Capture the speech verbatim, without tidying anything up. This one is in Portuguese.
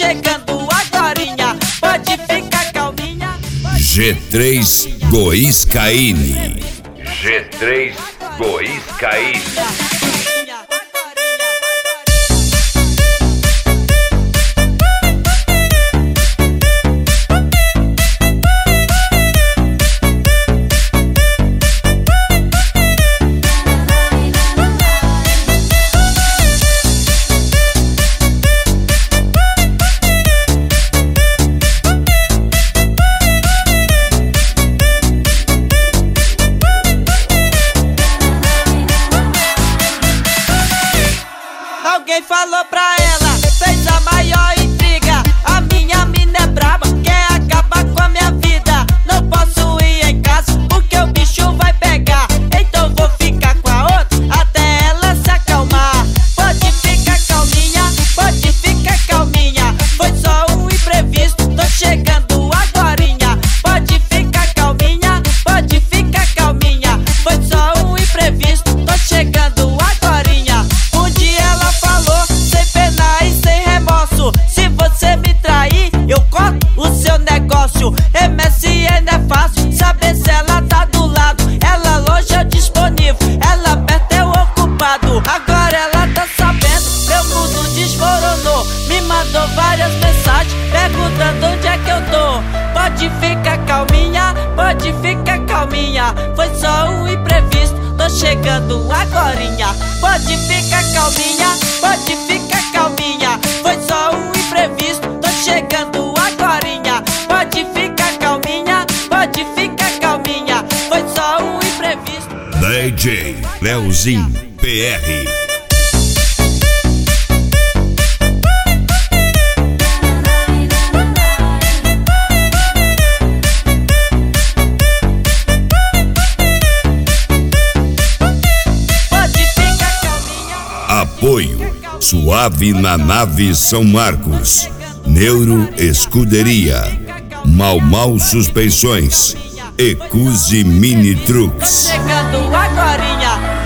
chegando agorinha. Pode ficar calminha. G três Goiscaine. G três Goiscaine. Alguém falou pra ela, fez a maior intriga. A minha mina é braba, quer acabar com a minha vida. Não posso ir em casa porque o bicho vai pegar. Então vou ficar com a outra até ela se acalmar. Pode ficar calminha, pode ficar calminha. Foi só um imprevisto, tô chegando agorinha. Pode ficar calminha, pode ficar calminha. Foi só um imprevisto, tô chegando agorinha. Um dia ela falou, sem pena e sem remorso: se você me trair, eu corto o seu negócio. M S N é fácil, saber se ela tá do lado. Ela longe eu disponível, ela perto eu ocupado. Agora ela tá sabendo, meu mundo desmoronou. Me mandou várias mensagens perguntando onde é que eu tô. Pode ficar calminha, pode ficar calminha. Foi só um imprevisto, tô chegando agorinha. Pode ficar calminha, pode ficar calminha. Foi só um imprevisto, tô chegando agorinha. Pode ficar calminha, pode ficar calminha. Foi só um imprevisto. D J Leozinho P R. Apoio Suave na Nave São Marcos, Neuro Escuderia, Mal Mal Suspensões, Ecuse Mini Trucks. Chegando agorinha.